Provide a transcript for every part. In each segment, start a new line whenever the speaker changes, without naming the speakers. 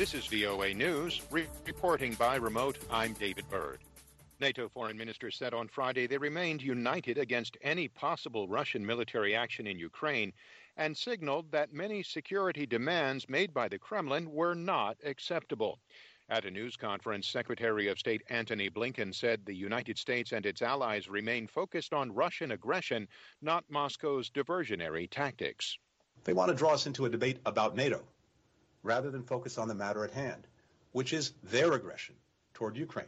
This is VOA News, reporting by remote. I'm David Byrd. NATO foreign ministers said on Friday they remained united against any possible Russian military action in Ukraine and signaled that many security demands made by the Kremlin were not acceptable. At a news conference, Secretary of State Antony Blinken said the United States and its allies remain focused on Russian aggression, not Moscow's diversionary tactics.
They want to draw us into a debate about NATO rather than focus on the matter at hand, which is their aggression toward Ukraine.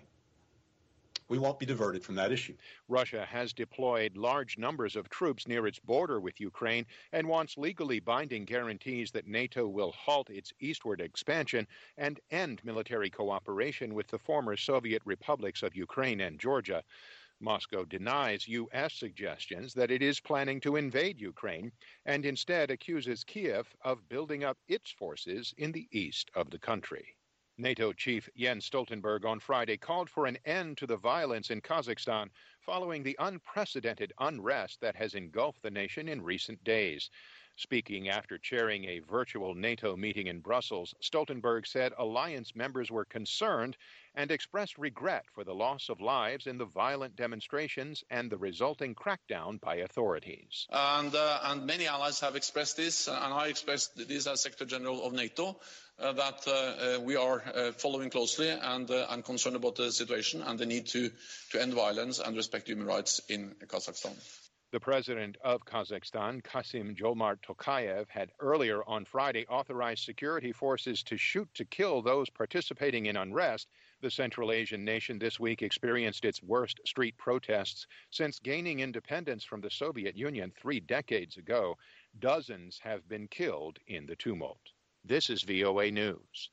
We won't be diverted from that issue.
Russia has deployed large numbers of troops near its border with Ukraine and wants legally binding guarantees that NATO will halt its eastward expansion and end military cooperation with the former Soviet republics of Ukraine and Georgia. Moscow denies U.S. suggestions that it is planning to invade Ukraine and instead accuses Kiev of building up its forces in the east of the country. NATO chief Jens Stoltenberg on Friday called for an end to the violence in Kazakhstan following the unprecedented unrest that has engulfed the nation in recent days. Speaking after chairing a virtual NATO meeting in Brussels, Stoltenberg said alliance members were concerned and expressed regret for the loss of lives in the violent demonstrations and the resulting crackdown by authorities.
And many allies have expressed this, and I expressed this as Secretary General of NATO, that we are following closely and concerned about the situation and the need to end violence and respect human rights in Kazakhstan.
The president of Kazakhstan, Kassym-Jomart Tokayev, had earlier on Friday authorized security forces to shoot to kill those participating in unrest. The Central Asian nation this week experienced its worst street protests since gaining independence from the Soviet Union 3 decades ago. Dozens have been killed in the tumult. This is VOA News.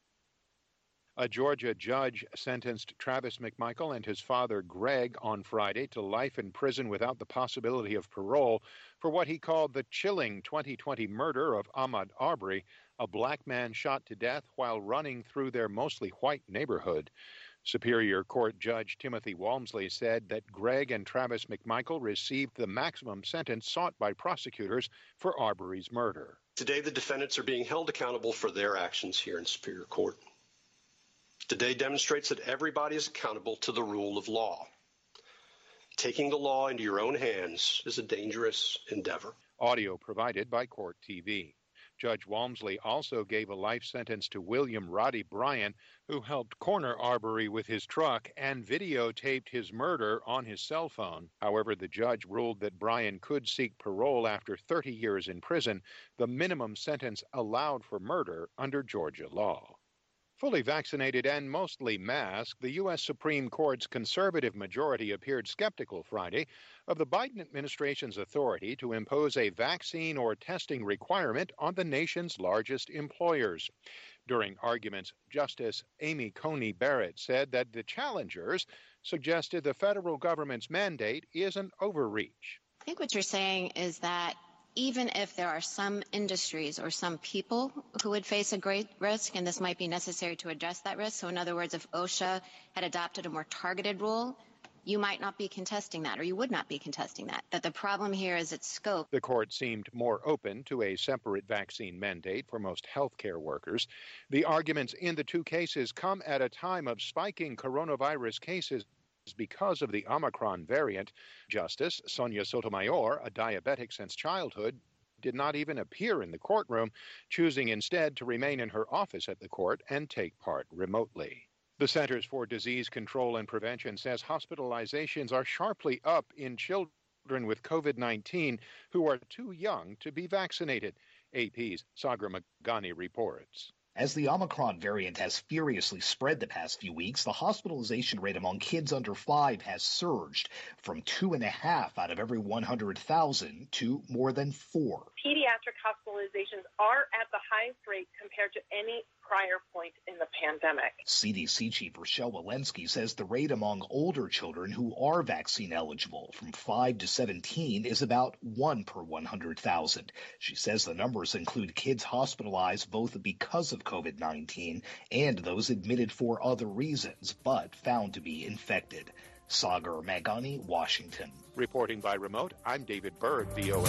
A Georgia judge sentenced Travis McMichael and his father Greg on Friday to life in prison without the possibility of parole for what he called the chilling 2020 murder of Ahmaud Arbery, a black man shot to death while running through their mostly white neighborhood. Superior Court Judge Timothy Walmsley said that Greg and Travis McMichael received the maximum sentence sought by prosecutors for Arbery's murder.
Today, the defendants are being held accountable for their actions here in Superior Court. Today demonstrates that everybody is accountable to the rule of law. Taking the law into your own hands is a dangerous endeavor.
Audio provided by Court TV. Judge Walmsley also gave a life sentence to William Roddy Bryan, who helped corner Arbery with his truck and videotaped his murder on his cell phone. However, the judge ruled that Bryan could seek parole after 30 years in prison, the minimum sentence allowed for murder under Georgia law. Fully vaccinated and mostly masked, the U.S. Supreme Court's conservative majority appeared skeptical Friday of the Biden administration's authority to impose a vaccine or testing requirement on the nation's largest employers. During arguments, Justice Amy Coney Barrett said that the challengers suggested the federal government's mandate is an overreach.
I think what you're saying is that even if there are some industries or some people who would face a great risk, and this might be necessary to address that risk. So in other words, if OSHA had adopted a more targeted rule, you might not be contesting that, or you would not be contesting that the problem here is its scope.
The court seemed more open to a separate vaccine mandate for most healthcare workers. The arguments in the two cases come at a time of spiking coronavirus cases because of the Omicron variant. Justice Sonia Sotomayor, a diabetic since childhood, did not even appear in the courtroom, choosing instead to remain in her office at the court and take part remotely. The Centers for Disease Control and Prevention says hospitalizations are sharply up in children with COVID-19 who are too young to be vaccinated. AP's Sagar Magani reports.
As the Omicron variant has furiously spread the past few weeks, the hospitalization rate among kids under 5 has surged from 2.5 out of every 100,000 to more than 4.
Pediatric hospitalizations are at the highest rate compared to any prior point in the pandemic.
CDC Chief Rochelle Walensky says the rate among older children who are vaccine eligible from 5 to 17 is about 1 per 100,000. She says the numbers include kids hospitalized both because of COVID-19 and those admitted for other reasons but found to be infected. Sagar Magani, Washington.
Reporting by remote, I'm David Byrd, VOA